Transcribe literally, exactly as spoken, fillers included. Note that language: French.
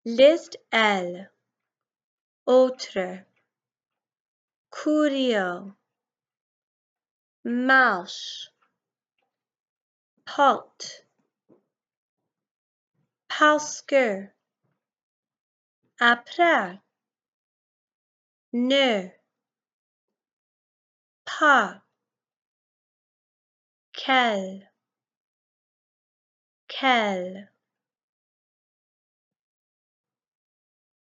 list elle, autre, curieux, marche, porte, parce que, après, ne, pas, quel, quel.